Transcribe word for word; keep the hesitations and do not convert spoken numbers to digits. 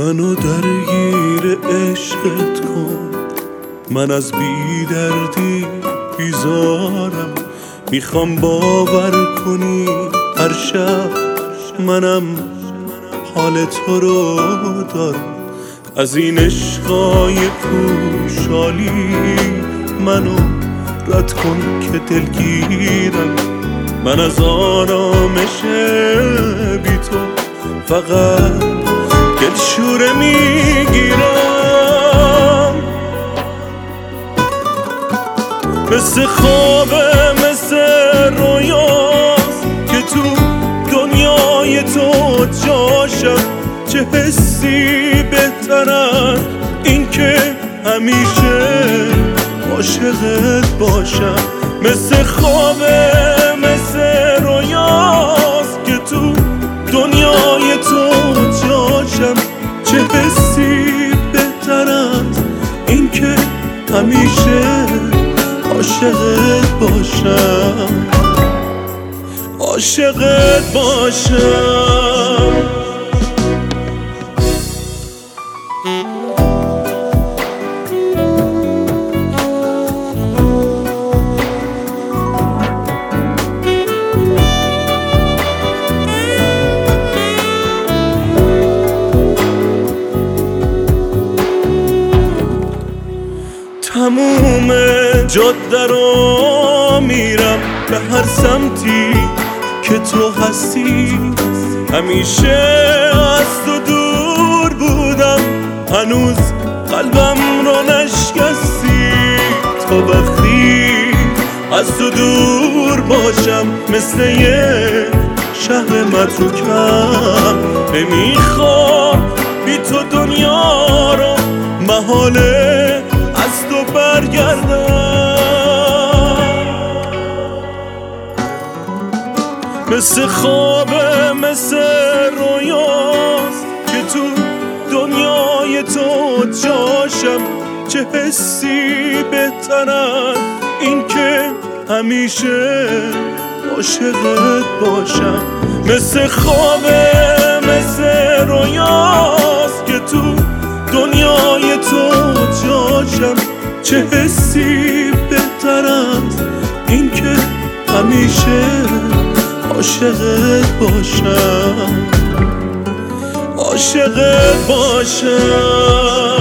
منو درگیر عشقت کن، من از بی دردی بیزارم. میخوام باور کنی هر شب منم حال تو رو دارم. از این عشقای پوشالی منو رد کن که دلگیرم. من از آرامش بی تو فقط دلشوره میگیرم. مثل خوابه مثل رویاست که تو دنیای تو جاشم. چه حسی بهترن این که همیشه عاشقت باشم. مثل خوابه مثل رویاست که تو دنیای تو جاشم. چه حسی بهترن این که همیشه عاشقت باشم، عاشقت باشم. تموم جاده رو میرم به هر سمتی که تو هستی. همیشه از تو دور بودم، هنوز قلبم رو نشکستی. تا وقتی از تو دور باشم مثل یه شهر متروکم. نمیخوام بی تو دنیا رو محاله از تو برگردم. مثل خوابه مثل رویاست که تو دنیای تو جاشم. چه حسی بهترن این که همیشه عاشقت باشم. مثل خوابه مثل رویاست که تو دنیای تو جاشم. چه حسی بهترن این که همیشه عاشقت باشم، عاشقت باشم.